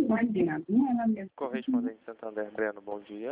Correspondente Santander, Breno, bom dia.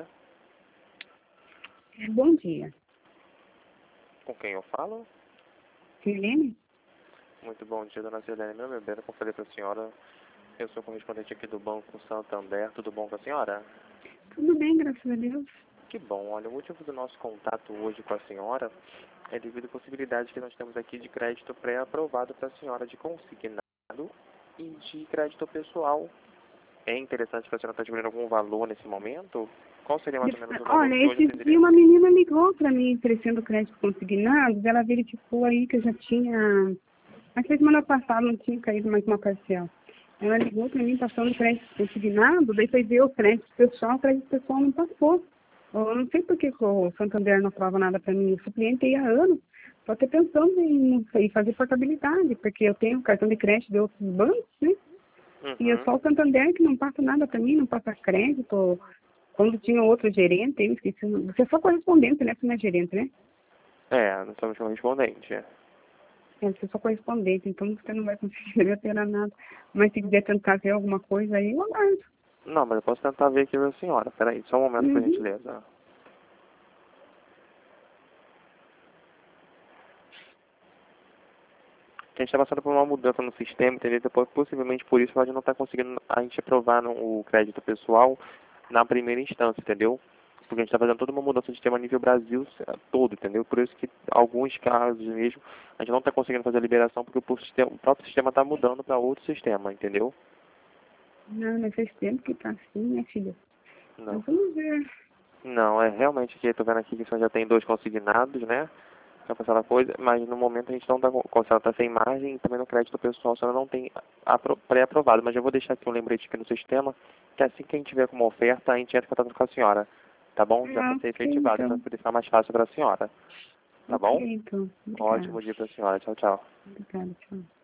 Bom dia. Com quem eu falo? Sirlene? Muito bom dia, dona Sirlene. Meu bebê, eu falei para a senhora, eu sou correspondente aqui do Banco Santander. Tudo bom com a senhora? Tudo bem, graças a Deus. Que bom. Olha, o motivo do nosso contato hoje com a senhora é devido à possibilidade que nós temos aqui de crédito pré-aprovado para a senhora de consignado e de crédito pessoal. É interessante que a senhora está adquirindo algum valor nesse momento? Qual seria mais ou menos o valor Olha, que hoje esse atenderia? dia uma menina ligou para mim oferecendo crédito consignado, ela verificou aí que eu já tinha, acho que semana passada não tinha caído mais uma parcial. Ela ligou para mim passando crédito consignado, daí foi ver o crédito pessoal não passou. Eu não sei por que o Santander não aprova nada para mim, eu sou cliente aí há anos, estou até pensando em fazer portabilidade, porque eu tenho cartão de crédito de outros bancos, né? E é só o Santander que não passa nada para mim, não passa crédito. Quando tinha outro gerente, eu esqueci. Você é só correspondente, né? Você não é gerente, né? É, nós somos correspondente. É, você é só correspondente, então você não vai conseguir alterar nada. Mas se quiser tentar ver alguma coisa aí, eu aguardo. Não, mas eu posso tentar ver aqui com a senhora. Peraí, só um momento, por Uhum. gentileza. A gente está passando por uma mudança no sistema, entendeu? Depois, possivelmente por isso, pode não estar conseguindo a gente aprovar o crédito pessoal na primeira instância, entendeu? Porque a gente está fazendo toda uma mudança de sistema a nível Brasil todo, entendeu? Por isso que alguns casos mesmo, a gente não está conseguindo fazer a liberação porque o próprio sistema está mudando para outro sistema, entendeu? Não, mas faz tempo que tá assim, minha filha. Não. Mas vamos ver. Não, é realmente que eu tô vendo aqui que você já tem 2 consignados, né? Já foi aquela coisa, mas no momento a gente não está com, a senhora tá sem margem e também no crédito pessoal a senhora não tem pré-aprovado. Mas eu vou deixar aqui um lembrete aqui no sistema, que assim que a gente tiver como oferta, a gente entra em contato com a senhora. Tá bom? Já Ah, para ser ok, efetivado, para então. poder ficar mais fácil para a senhora. Tá Ok, bom? então. Obrigada. Ótimo dia para a senhora. Tchau, tchau. Obrigada, tchau.